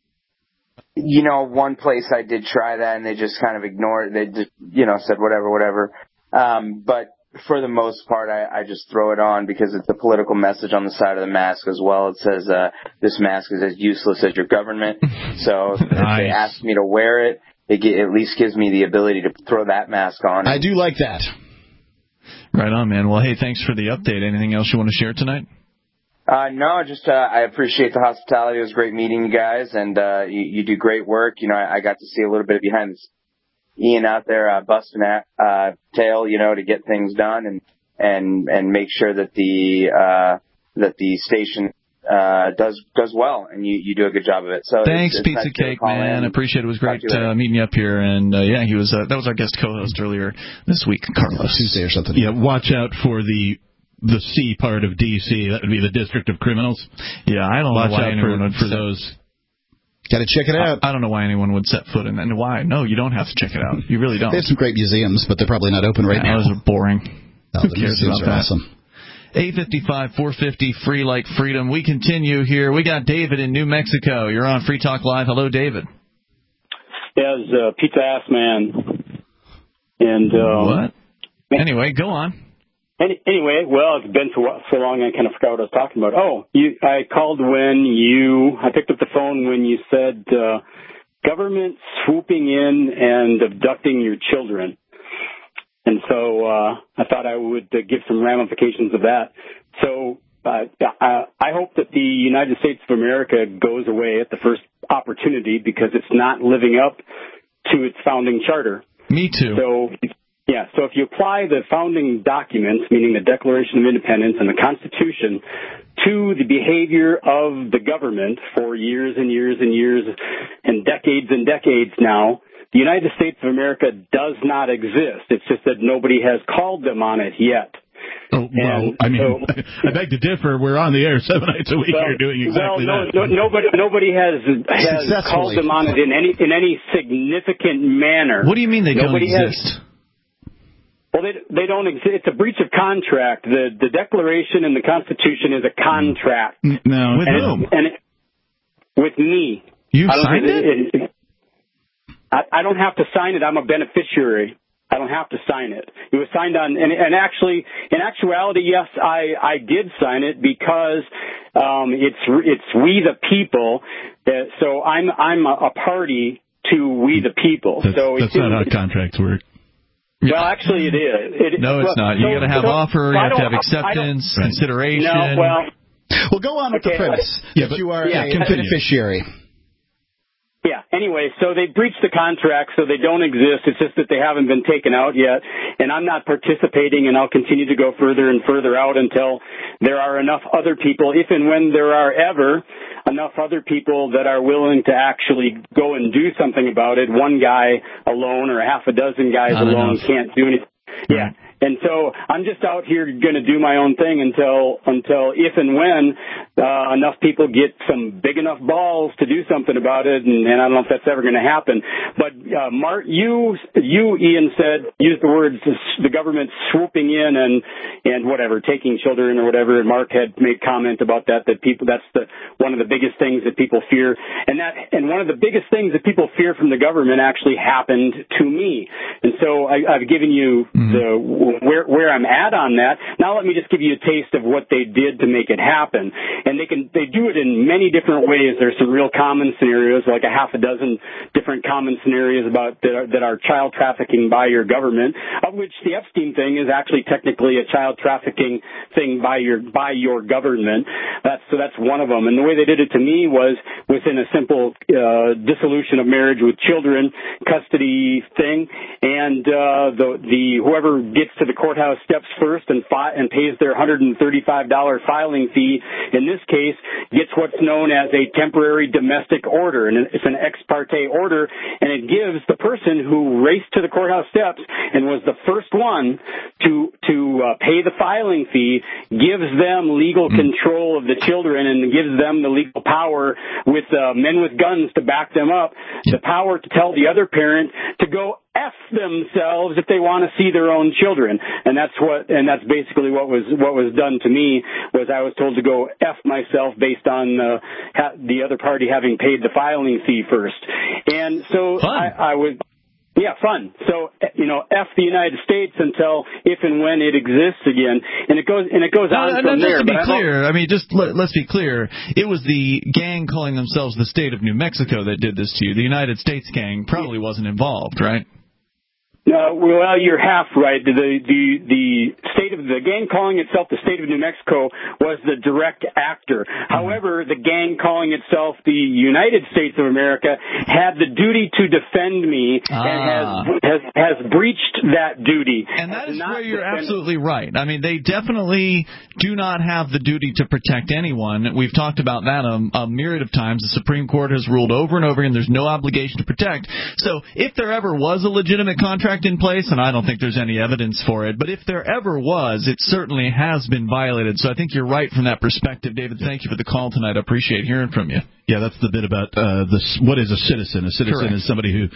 [SPEAKER 3] One place I did try that, and they just kind of ignored it. They just, said whatever. But for the most part, I just throw it on because it's a political message on the side of the mask as well. It says this mask is as useless as your government. So if they ask me to wear it, it at least gives me the ability to throw that mask on.
[SPEAKER 4] I do like that.
[SPEAKER 2] Right on, man. Well, hey, thanks for the update. Anything else you want to share tonight?
[SPEAKER 3] No, just I appreciate the hospitality. It was great meeting you guys, and you do great work. I got to see a little bit behind Ian out there busting tail, to get things done and make sure that the station does well, and you do a good job of it. So
[SPEAKER 2] thanks,
[SPEAKER 3] it's
[SPEAKER 2] Pizza
[SPEAKER 3] nice
[SPEAKER 2] Cake Man. Appreciate it. It was great meeting you up here, and he was that was our guest co-host earlier this week, Carlos.
[SPEAKER 4] Tuesday or something.
[SPEAKER 5] Yeah, watch out for the C part of D.C. That would be the District of Criminals.
[SPEAKER 2] Yeah, I don't know why anyone would
[SPEAKER 5] for those.
[SPEAKER 4] Got to check it out.
[SPEAKER 2] I don't know why anyone would set foot in that. And why? No, you don't have to check it out. You really don't.
[SPEAKER 4] They have some great museums, but they're probably not open right now.
[SPEAKER 2] Those are boring.
[SPEAKER 4] No,
[SPEAKER 2] Who
[SPEAKER 4] the
[SPEAKER 2] cares
[SPEAKER 4] museums
[SPEAKER 2] about
[SPEAKER 4] are
[SPEAKER 2] that?
[SPEAKER 4] awesome.
[SPEAKER 2] 855-450, free like freedom. We continue here. We got David in New Mexico. You're on Free Talk Live. Hello, David.
[SPEAKER 22] Yeah, it was Pizza Ass Man. And
[SPEAKER 2] what? Anyway, go on.
[SPEAKER 22] Anyway, well, it's been so long I kind of forgot what I was talking about. I called I picked up the phone when you said government swooping in and abducting your children. And so I thought I would give some ramifications of that. So I hope that the United States of America goes away at the first opportunity because it's not living up to its founding charter.
[SPEAKER 2] Me too.
[SPEAKER 22] So if you apply the founding documents, meaning the Declaration of Independence and the Constitution, to the behavior of the government for years and years and years and decades now, the United States of America does not exist. It's just that nobody has called them on it yet.
[SPEAKER 5] Oh, well, I beg to differ. We're on the air 7 nights a week. You're doing exactly that.
[SPEAKER 22] Nobody has called them on it in any significant manner.
[SPEAKER 2] What do you mean they don't exist?
[SPEAKER 22] Well, they don't exist. It's a breach of contract. The Declaration and the Constitution is a contract.
[SPEAKER 5] No, with whom?
[SPEAKER 22] With me.
[SPEAKER 2] You signed it?
[SPEAKER 22] I don't have to sign it. I'm a beneficiary. I don't have to sign it. It was signed on, and actually, in actuality, yes, I did sign it because it's we the people. So I'm a party to we the people.
[SPEAKER 5] That's not how contracts work.
[SPEAKER 22] Well, actually, it is.
[SPEAKER 2] No, it's not. You got to have offer. You have to have acceptance, consideration.
[SPEAKER 22] No,
[SPEAKER 4] well, go on with the premise. If you are a beneficiary.
[SPEAKER 22] Yeah, anyway, so they breached the contract, so they don't exist. It's just that they haven't been taken out yet. And I'm not participating, and I'll continue to go further and further out until there are enough other people, if and when there are ever enough other people that are willing to actually go and do something about it. One guy alone or half a dozen guys alone can't do anything. Yeah. And so I'm just out here going to do my own thing until if and when enough people get some big enough balls to do something about it, and I don't know if that's ever going to happen. But Mark, you Ian used the words the government swooping in and whatever, taking children or whatever. And Mark had made comment about that's one of the biggest things that people fear, and one of the biggest things that people fear from the government actually happened to me. And so I've given you where I'm at on that. Now let me just give you a taste of what they did to make it happen. And they do it in many different ways. There's some real common scenarios, like a half a dozen different common scenarios about that are child trafficking by your government, of which the Epstein thing is actually technically a child trafficking thing by your government. That's one of them. And the way they did it to me was within a simple dissolution of marriage with children custody thing, and the whoever gets to the courthouse steps first and pays their $135 filing fee, in this case, gets what's known as a temporary domestic order, and it's an ex parte order, and it gives the person who raced to the courthouse steps and was the first one to pay the filing fee, gives them legal control of the children and gives them the legal power with men with guns to back them up, the power to tell the other parent to go F themselves if they want to see their own children. And that's basically what was done to me, was I was told to go F myself based on the other party having paid the filing fee first. And so I was... Yeah, fun. So, F the United States until if and when it exists again. And it goes on from there.
[SPEAKER 2] Just to be clear, let's be clear. It was the gang calling themselves the state of New Mexico that did this to you. The United States gang probably wasn't involved, right?
[SPEAKER 22] Well, you're half right. The state of the gang calling itself the state of New Mexico was the direct actor. However, the gang calling itself the United States of America had the duty to defend me and has breached that duty.
[SPEAKER 2] And that is where you're absolutely right. I mean, they definitely do not have the duty to protect anyone. We've talked about that a myriad of times. The Supreme Court has ruled over and over again there's no obligation to protect. So if there ever was a legitimate contract in place, and I don't think there's any evidence for it, but if there ever was, it certainly has been violated. So I think you're right from that perspective. David, thank you for the call tonight. I appreciate hearing from you.
[SPEAKER 5] Yeah, that's the bit about what is a citizen. A citizen
[SPEAKER 2] Correct.
[SPEAKER 5] is somebody who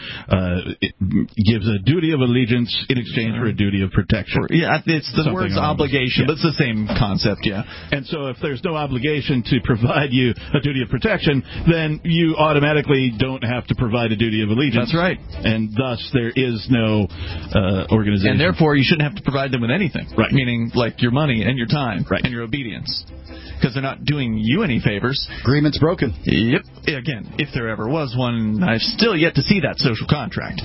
[SPEAKER 5] gives a duty of allegiance in exchange for a duty of protection.
[SPEAKER 2] Yeah, it's the word's obligation, but it's the same concept, yeah.
[SPEAKER 5] And so if there's no obligation to provide you a duty of protection, then you automatically don't have to provide a duty of allegiance.
[SPEAKER 2] That's right.
[SPEAKER 5] And thus there is no organization.
[SPEAKER 2] And therefore you shouldn't have to provide them with anything.
[SPEAKER 5] Right.
[SPEAKER 2] Meaning like your money and your time and your obedience. Because they're not doing you any favors.
[SPEAKER 4] Agreement's broken.
[SPEAKER 2] Yep. Again, if there ever was one, I've still yet to see that social contract.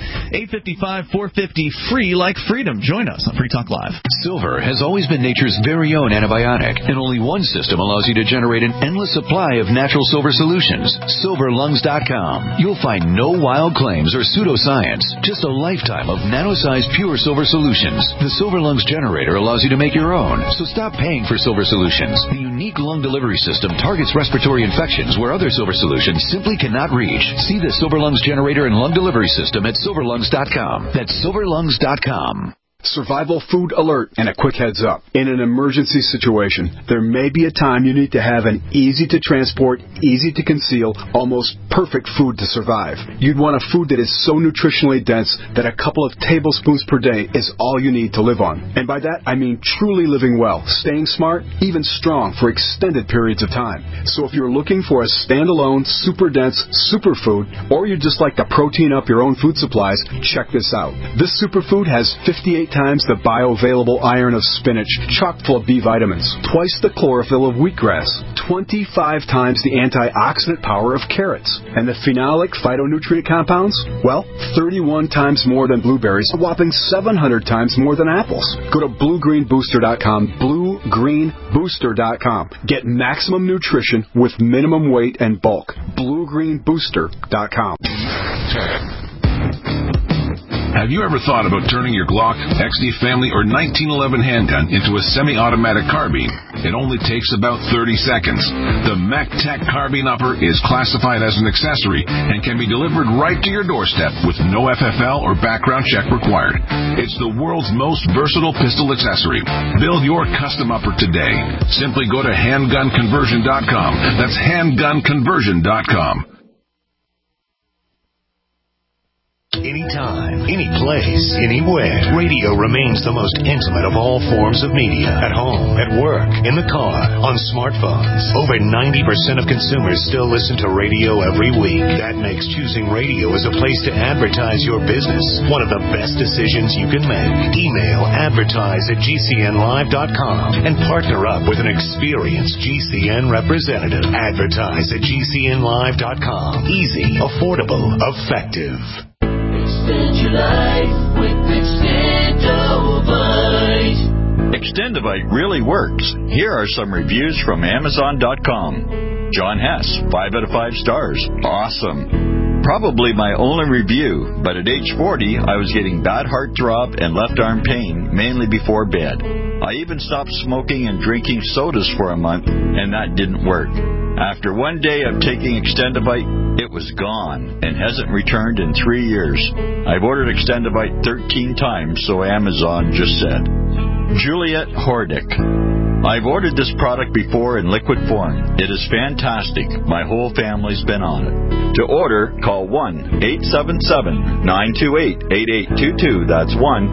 [SPEAKER 2] 855-450, free like freedom. Join us on Free Talk Live.
[SPEAKER 6] Silver has always been nature's very own antibiotic, and only one system allows you to generate an endless supply of natural silver solutions. SilverLungs.com. You'll find no wild claims or pseudoscience, just a lifetime of nano-sized pure silver solutions. The Silver Lungs generator allows you to make your own, so stop paying for silver solutions. The unique lung delivery system targets respiratory infections where other silver solutions simply cannot reach. See the Silver Lungs generator and lung delivery system at SilverLungs.com. That's SilverLungs.com.
[SPEAKER 8] Survival food alert and a quick heads up. In an emergency situation, there may be a time you need to have an easy to transport, easy to conceal, almost perfect food to survive. You'd want a food that is so nutritionally dense that a couple of tablespoons per day is all you need to live on. And by that, I mean truly living well, staying smart, even strong for extended periods of time. So if you're looking for a standalone, super dense superfood, or you'd just like to protein up your own food supplies, check this out. This superfood has 58 times the bioavailable iron of spinach, chock full of B vitamins, twice the chlorophyll of wheatgrass, 25 times the antioxidant power of carrots, and the phenolic phytonutrient compounds, well, 31 times more than blueberries, a whopping 700 times more than apples. Go to BlueGreenBooster.com, BlueGreenBooster.com. Get maximum nutrition with minimum weight and bulk. BlueGreenBooster.com.
[SPEAKER 7] Have you ever thought about turning your Glock, XD Family, or 1911 handgun into a semi-automatic carbine? It only takes about 30 seconds. The MacTac Carbine Upper is classified as an accessory and can be delivered right to your doorstep with no FFL or background check required. It's the world's most versatile pistol accessory. Build your custom upper today. Simply go to handgunconversion.com. That's handgunconversion.com.
[SPEAKER 1] Anytime, any place, anywhere. Radio remains the most intimate of all forms of media. At home, at work, in the car, on smartphones. Over 90% of consumers still listen to radio every week. That makes choosing radio as a place to advertise your business one of the best decisions you can make. Email advertise@gcnlive.com and partner up with an experienced GCN representative. Advertise at gcnlive.com. Easy, affordable, effective.
[SPEAKER 9] Extend your life with Extendovite. Extendovite really works. Here are some reviews from Amazon.com. John Hess, 5 out of 5 stars. Awesome. Probably my only review, but at age 40, I was getting bad heart throb and left arm pain, mainly before bed. I even stopped smoking and drinking sodas for a month, and that didn't work. After one day of taking Extendovite, it was gone and hasn't returned in 3 years. I've ordered Extendovite 13 times, so Amazon just said. Juliet Hordick. I've ordered this product before in liquid form. It is fantastic. My whole family's been on it. To order, call 1-877-928-8822. That's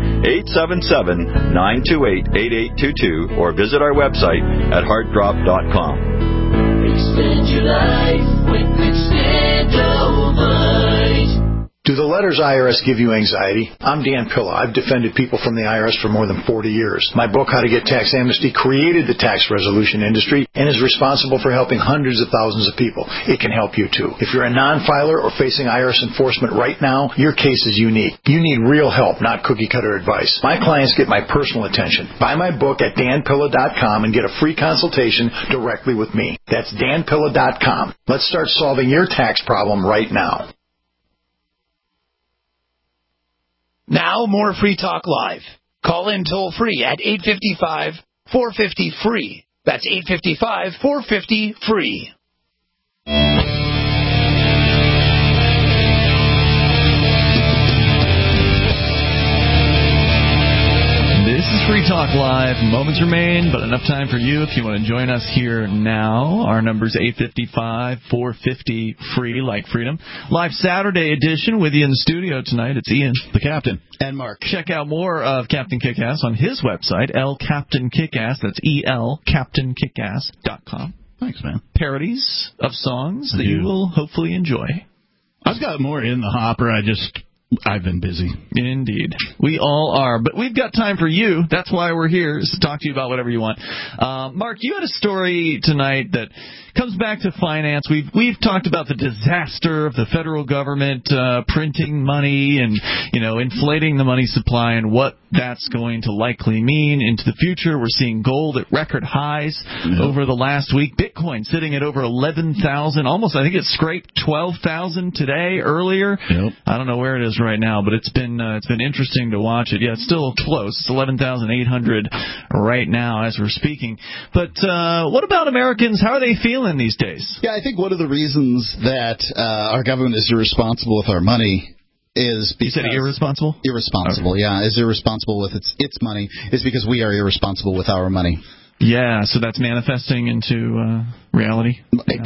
[SPEAKER 9] 1-877-928-8822. Or visit our website at heartdrop.com. Extend your life with Extendovite.
[SPEAKER 23] Do the letters IRS give you anxiety? I'm Dan Pilla. I've defended people from the IRS for more than 40 years. My book, How to Get Tax Amnesty, created the tax resolution industry and is responsible for helping hundreds of thousands of people. It can help you too. If you're a non-filer or facing IRS enforcement right now, your case is unique. You need real help, not cookie-cutter advice. My clients get my personal attention. Buy my book at danpilla.com and get a free consultation directly with me. That's danpilla.com. Let's start solving your tax problem right now.
[SPEAKER 13] Now, more Free Talk Live. Call in toll-free at 855-450-FREE. That's 855-450-FREE.
[SPEAKER 2] This is Free Talk Live. Moments remain, but enough time for you if you want to join us here now. Our number is 855-450-FREE, like freedom. Live Saturday edition with you in the studio tonight. It's Ian, the captain,
[SPEAKER 4] and Mark.
[SPEAKER 2] Check out more of Captain Kickass on his website, elcaptainkickass. That's elcaptainkickass.com.
[SPEAKER 5] Thanks, man.
[SPEAKER 2] Parodies of songs that you will hopefully enjoy.
[SPEAKER 5] I've got more in the hopper. I've been busy.
[SPEAKER 2] Indeed. We all are. But we've got time for you. That's why we're here, is to talk to you about whatever you want. Mark, you had a story tonight that comes back to finance. We've talked about the disaster of the federal government printing money and, inflating the money supply and what that's going to likely mean into the future. We're seeing gold at record highs over the last week. Bitcoin sitting at over 11,000. Almost, I think it scraped 12,000 today, earlier.
[SPEAKER 5] Yep.
[SPEAKER 2] I don't know where it is right now, but it's been interesting to watch it. Yeah, it's still close. It's 11,800 right now as we're speaking. But what about Americans? How are they feeling these days?
[SPEAKER 4] Yeah, I think one of the reasons that our government is irresponsible with our money is because...
[SPEAKER 2] You said irresponsible?
[SPEAKER 4] Irresponsible, okay. Yeah. Is irresponsible with its money is because we are irresponsible with our money.
[SPEAKER 2] Yeah, so that's manifesting into reality.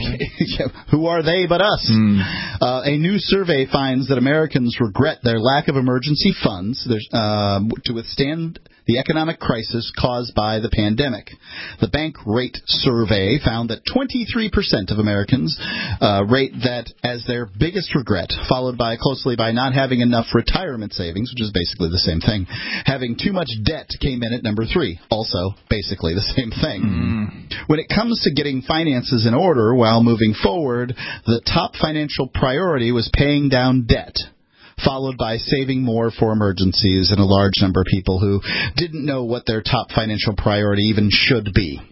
[SPEAKER 4] Who are they but us? A new survey finds that Americans regret their lack of emergency funds to withstand the economic crisis caused by the pandemic. The Bank Rate Survey found that 23% of Americans rate that as their biggest regret, followed closely by not having enough retirement savings, which is basically the same thing. Having too much debt came in at number 3, also basically the same thing. When it comes to getting finances in order while moving forward, the top financial priority was paying down debt, followed by saving more for emergencies, and a large number of people who didn't know what their top financial priority even should be.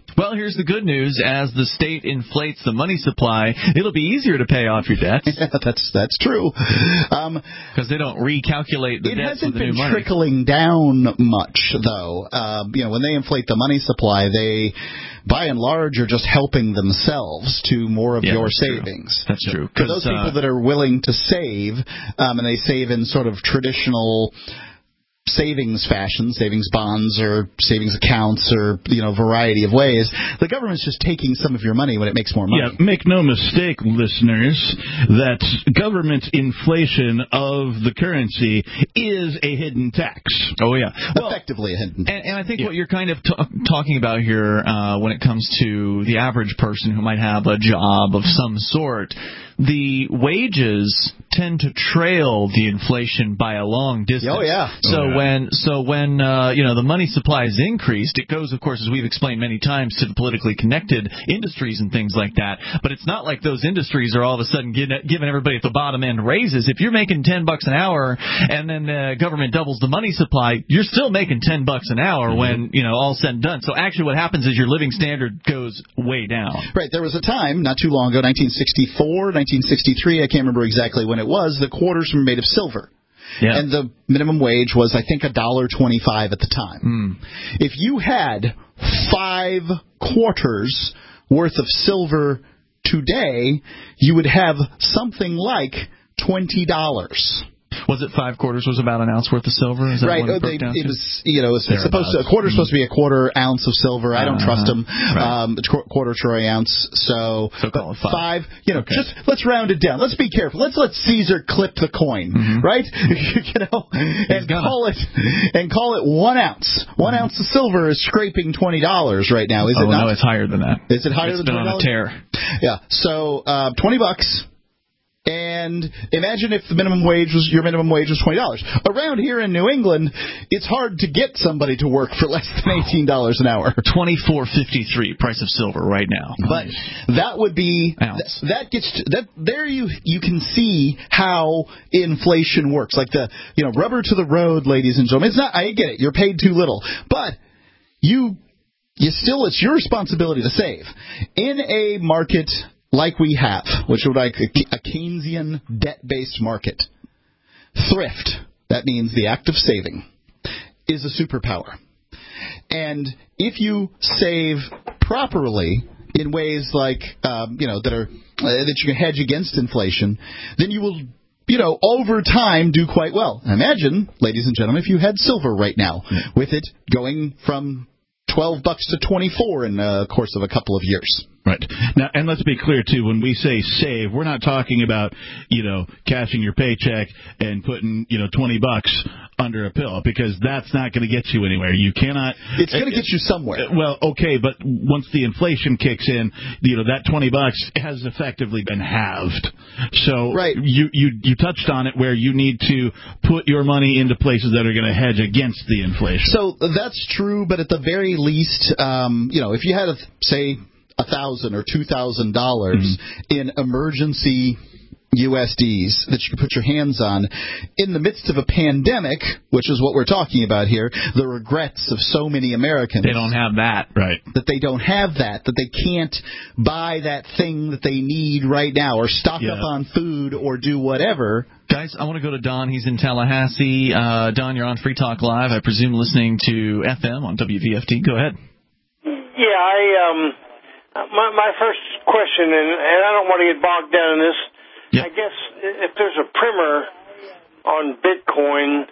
[SPEAKER 2] Well, here's the good news. As the state inflates the money supply, it'll be easier to pay off your debts.
[SPEAKER 4] Yeah, that's true.
[SPEAKER 2] Because they don't recalculate the debts with the new money.
[SPEAKER 4] It hasn't been trickling down much, though. When they inflate the money supply, they, by and large, are just helping themselves to more of your savings.
[SPEAKER 2] That's true.
[SPEAKER 4] For those people that are willing to save, and they save in sort of traditional savings fashion, savings bonds or savings accounts or, variety of ways, the government's just taking some of your money when it makes more money.
[SPEAKER 5] Yeah, make no mistake, listeners, that government inflation of the currency is a hidden tax.
[SPEAKER 2] Oh, yeah.
[SPEAKER 4] Effectively a hidden tax.
[SPEAKER 2] And I think what you're kind of talking about here when it comes to the average person who might have a job of some sort, the wages tend to trail the inflation by a long distance.
[SPEAKER 4] Oh, yeah.
[SPEAKER 2] So when the money supply is increased, it goes, of course, as we've explained many times, to the politically connected industries and things like that. But it's not like those industries are all of a sudden giving everybody at the bottom end raises. If you're making $10 an hour and then the government doubles the money supply, you're still making $10 an hour when, all said and done. So actually what happens is your living standard goes way down.
[SPEAKER 4] Right. There was a time, not too long ago, 1964, 1963, I can't remember exactly when it was, the quarters were made of silver.
[SPEAKER 2] Yeah.
[SPEAKER 4] And the minimum wage was, I think, $1.25 at the time. If you had 5 quarters worth of silver today, you would have something like $20.
[SPEAKER 2] Was it 5 quarters was about an ounce worth of silver? Is that
[SPEAKER 4] right.
[SPEAKER 2] What
[SPEAKER 4] it was, it's supposed to, a quarter is supposed to be a quarter ounce of silver. I don't trust them. Right. Quarter troy ounce. So
[SPEAKER 2] call it 5.
[SPEAKER 4] Okay. Just let's round it down. Let's be careful. Let's let Caesar clip the coin, right? and call it 1 ounce. 1 ounce of silver is scraping $20 right now. Is it not?
[SPEAKER 2] No, it's higher than that.
[SPEAKER 4] Is it higher
[SPEAKER 2] than $20?
[SPEAKER 4] It's been
[SPEAKER 2] on a tear.
[SPEAKER 4] Yeah. So $20. And imagine if your minimum wage was $20. Around here in New England, it's hard to get somebody to work for less than $18 an hour.
[SPEAKER 2] $24.53 price of silver right now.
[SPEAKER 4] But that would be
[SPEAKER 2] ounce.
[SPEAKER 4] That gets there. You can see how inflation works. Like the rubber to the road, ladies and gentlemen. It's not. I get it. You're paid too little, but it's your responsibility to save in a market like we have, which would like a Keynesian debt-based market. Thrift, that means the act of saving, is a superpower. And if you save properly in ways like that you can hedge against inflation, then you will over time do quite well. Imagine, ladies and gentlemen, if you had silver right now, with it going from $12 to $24 in the course of a couple of years.
[SPEAKER 5] Right. Now, and let's be clear, too, when we say save, we're not talking about, cashing your paycheck and putting, $20 under a pill, because that's not going to get you anywhere. You cannot.
[SPEAKER 4] It's going to get you somewhere.
[SPEAKER 5] Well, okay, but once the inflation kicks in, that $20 has effectively been halved. So
[SPEAKER 4] right.
[SPEAKER 5] You touched on it, where you need to put your money into places that are going to hedge against the inflation.
[SPEAKER 4] So that's true, but at the very least, if you had say $1,000 or $2,000 in emergency USDs that you could put your hands on in the midst of a pandemic, which is what we're talking about here, the regrets of so many Americans.
[SPEAKER 2] They don't have that.
[SPEAKER 5] Right.
[SPEAKER 4] That they don't have that they can't buy that thing that they need right now, or stock up on food, or do whatever.
[SPEAKER 2] Guys, I want to go to Don. He's in Tallahassee. Don, you're on Free Talk Live, I presume listening to FM on WVFD. Go ahead.
[SPEAKER 10] Yeah, my first question, and I don't want to get bogged down in this, I guess if there's a primer on Bitcoin,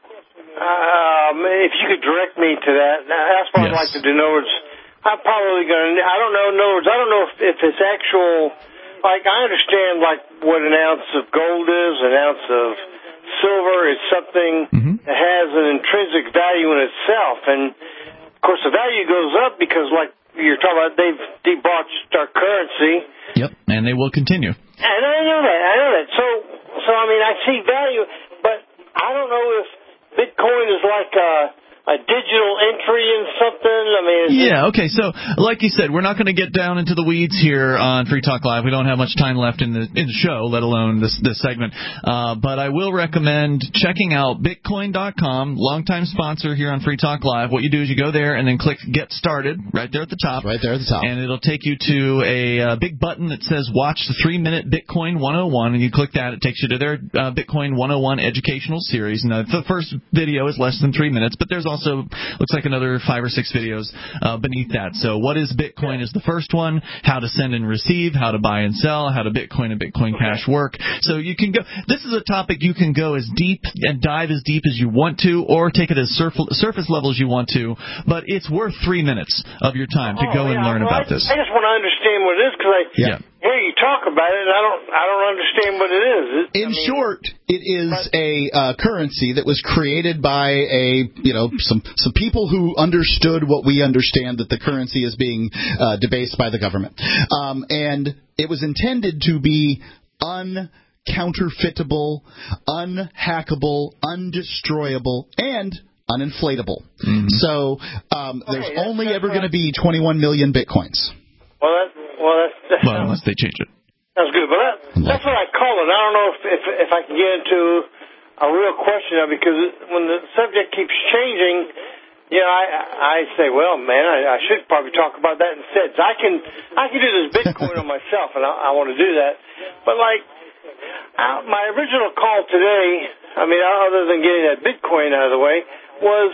[SPEAKER 10] if you could direct me to that, that's what I'd like to do. In other words, I'm probably going to, I don't know if it's actual, like I understand like what an ounce of gold is, an ounce of silver is something that has an intrinsic value in itself. And of course the value goes up because like you're talking about, they've debauched our currency.
[SPEAKER 2] Yep, and they will continue.
[SPEAKER 10] And I know that. So I mean, I see value, but I don't know if Bitcoin is like digital entry in something? I mean,
[SPEAKER 2] okay. So, like you said, we're not going to get down into the weeds here on Free Talk Live. We don't have much time left in the show, let alone this segment. But I will recommend checking out Bitcoin.com, longtime sponsor here on Free Talk Live. What you do is you go there and then click Get Started right there at the top.
[SPEAKER 4] Right there at the top.
[SPEAKER 2] And it'll take you to a big button that says Watch the 3-Minute Bitcoin 101, and you click that. It takes you to their Bitcoin 101 educational series. Now, the first video is less than 3 minutes, but there's also looks like another 5 or 6 videos beneath that. So what is Bitcoin is the first one, how to send and receive, how to buy and sell, how to Bitcoin and Bitcoin Cash work. So you can go, this is a topic you can go as deep and dive as deep as you want to, or take it as surface level as you want to, but it's worth 3 minutes of your time to go and learn about this.
[SPEAKER 10] I just want to understand what it is, because I hear you talk about it, and I don't understand what it is.
[SPEAKER 4] In short, it is a currency that was created by some people who understood what we understand, that the currency is being debased by the government, and it was intended to be uncounterfeitable, unhackable, undestroyable, and uninflatable. Mm-hmm. So there's only ever going to be 21 million Bitcoins.
[SPEAKER 10] Well,
[SPEAKER 2] unless they change it.
[SPEAKER 10] That's good, but that's what I call it. I don't know if I can get into a real question now, because when the subject keeps changing, I say, well, man, I should probably talk about that instead. So I can do this Bitcoin on myself, and I want to do that. But my original call today, I mean, other than getting that Bitcoin out of the way, was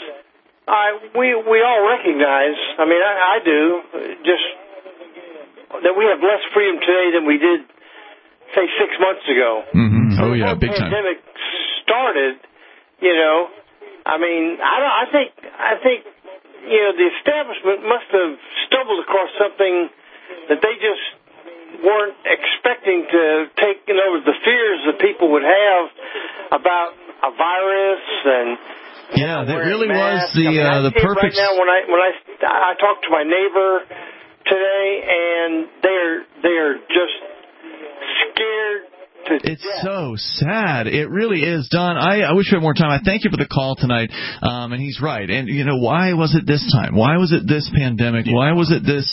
[SPEAKER 10] we all recognize, I mean, I do, just that we have less freedom today than we did, say, 6 months ago.
[SPEAKER 2] Mm-hmm. Oh, yeah, big time.
[SPEAKER 10] When the pandemic started, I mean, I think the establishment must have stumbled across something that they just weren't expecting to take, the fears that people would have about a virus and
[SPEAKER 2] that really was the perfect.
[SPEAKER 10] Right now, when I talked to my neighbor today, and they're just scared to
[SPEAKER 2] It's
[SPEAKER 10] death.
[SPEAKER 2] so sad. It really is. Don, I wish we had more time. I thank you for the call tonight. And he's right. And, why was it this time? Why was it this pandemic? Why was it this,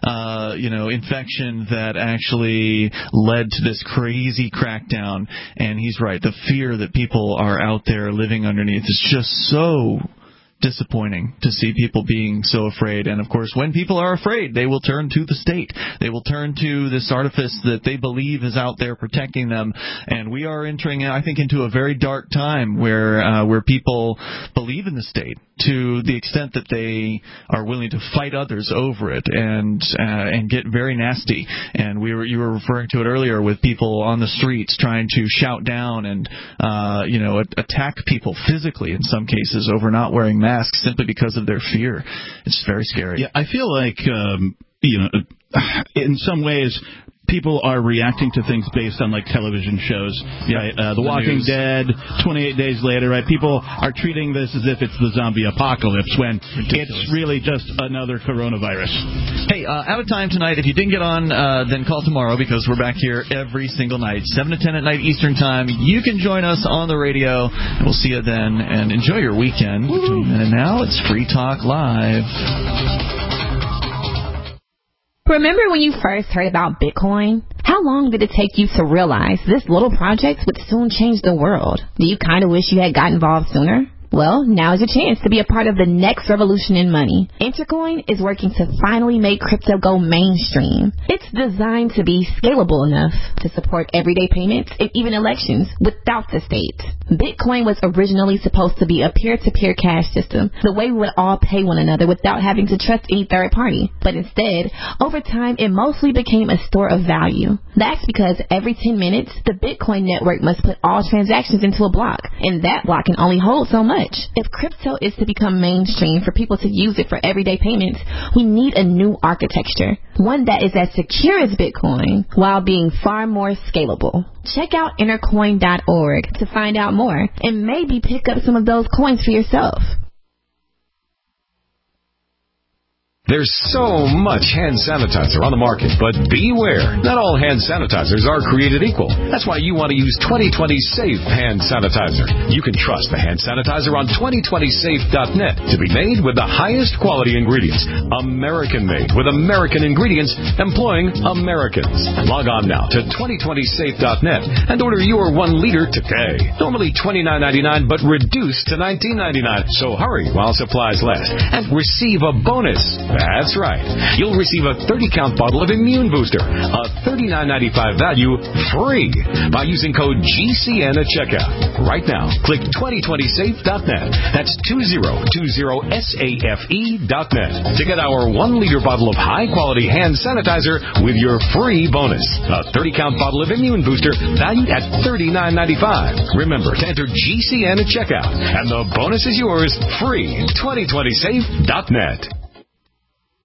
[SPEAKER 2] infection that actually led to this crazy crackdown? And he's right. The fear that people are out there living underneath is just so disappointing to see people being so afraid. And of course, when people are afraid, they will turn to the state. They will turn to this artifice that they believe is out there protecting them. And we are entering, I think, into a very dark time where people believe in the state to the extent that they are willing to fight others over it and get very nasty. And you were referring to it earlier with people on the streets trying to shout down and attack people physically in some cases over not wearing masks simply because of their fear. It's very scary.
[SPEAKER 5] Yeah, I feel like in some ways people are reacting to things based on television shows. The Walking Dead, 28 Days Later, right? People are treating this as if it's the zombie apocalypse when it's really just another coronavirus.
[SPEAKER 2] Hey, out of time tonight. If you didn't get on, then call tomorrow, because we're back here every single night, 7 to 10 at night Eastern Time. You can join us on the radio, and we'll see you then. And enjoy your weekend. Between then and now, it's Free Talk Live.
[SPEAKER 11] Remember when you first heard about Bitcoin? How long did it take you to realize this little project would soon change the world? Do you kind of wish you had got involved sooner? Well, now is your chance to be a part of the next revolution in money. Intercoin is working to finally make crypto go mainstream. It's designed to be scalable enough to support everyday payments and even elections without the state. Bitcoin was originally supposed to be a peer-to-peer cash system, the way we would all pay one another without having to trust any third party. But instead, over time, it mostly became a store of value. That's because every 10 minutes, the Bitcoin network must put all transactions into a block, and that block can only hold so much. If crypto is to become mainstream for people to use it for everyday payments, we need a new architecture, one that is as secure as Bitcoin while being far more scalable. Check out intercoin.org to find out more and maybe pick up some of those coins for yourself.
[SPEAKER 12] There's so much hand sanitizer on the market, but beware. Not all hand sanitizers are created equal. That's why you want to use 2020 Safe Hand Sanitizer. You can trust the hand sanitizer on 2020safe.net to be made with the highest quality ingredients. American-made with American ingredients, employing Americans. Log on now to 2020safe.net and order your 1 liter today. Normally $29.99, but reduced to $19.99. So hurry while supplies last and receive a bonus. That's right. You'll receive a 30-count bottle of Immune Booster, a $39.95 value, free by using code GCN at checkout. Right now, click 2020safe.net. That's 2020safe.net to get our 1 liter bottle of high-quality hand sanitizer with your free bonus. A 30-count bottle of Immune Booster valued at $39.95. Remember to enter GCN at checkout, and the bonus is yours free. 2020safe.net.